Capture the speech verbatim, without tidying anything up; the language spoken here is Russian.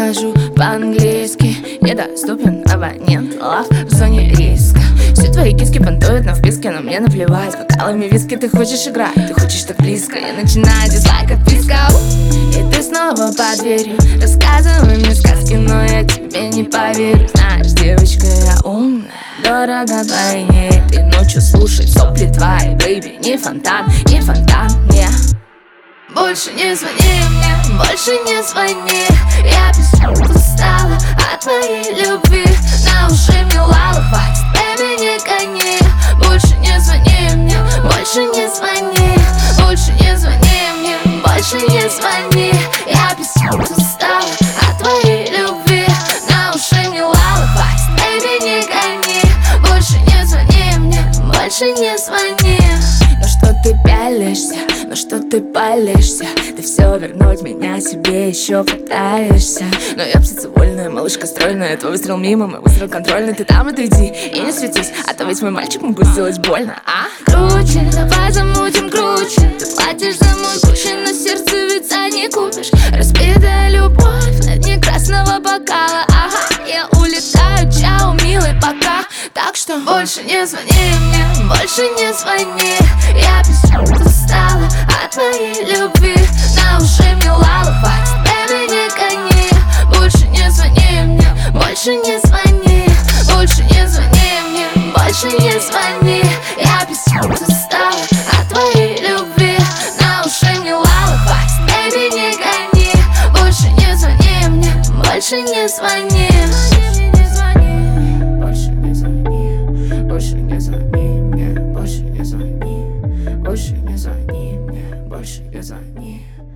хожу по-английски. Недоступен абонент, лав в зоне риска. Все твои киски понтуют на вписке, но мне наплевать. Бокалами виски ты хочешь играть, ты хочешь так близко. Я начинаю дизлайк, отписка. И ты снова под дверью. Рассказывай мне сказки, но я тебе не поверю. Знаешь, девочка, я умная, дорого двойне. Ты ночью слушай сопли твои, бэйби. Не фонтан, не фонтан, не. Больше не звони мне, больше не звони. Я безумно устала от твоей любви. На уши мне лала, хватит, бэйби, не гони. Больше не звони мне, больше не звони. Больше не звони мне, больше не звони. Я безумно устала от твоей любви. На уши мне лала, хватит, бэйби, не гони. Больше не звони мне, больше не звони. Ну что ты пялишься, ну что ты палишься? Ты все вернуть меня себе еще пытаешься. Но я птица вольная, малышка стройная. Твой выстрел мимо, мой выстрел контрольный. Ты там отойди и не светись, а то ведь мой мальчик могу сделать больно, а? Круче, давай замутим круче. Ты платишь за мой Гуччи, но сердце ведь за не купишь. Разбитая любовь на дне красного бокала. Ага, я улетаю, чао, милый, пока. Так что больше не звони мне, больше не звони. Я безумно устала от твоей любви. На уши мне лала, хватит, бэйби, не гони. Больше не звони мне, больше не звони. Больше не звони мне, больше не звони. Я безумно устала от твоей любви. На уши мне лала, хватит, бэйби, не гони. Больше не звони мне, больше не звони. Больше не звони, больше не звони мне, больше не звони. Больше не звони мне, больше не звони.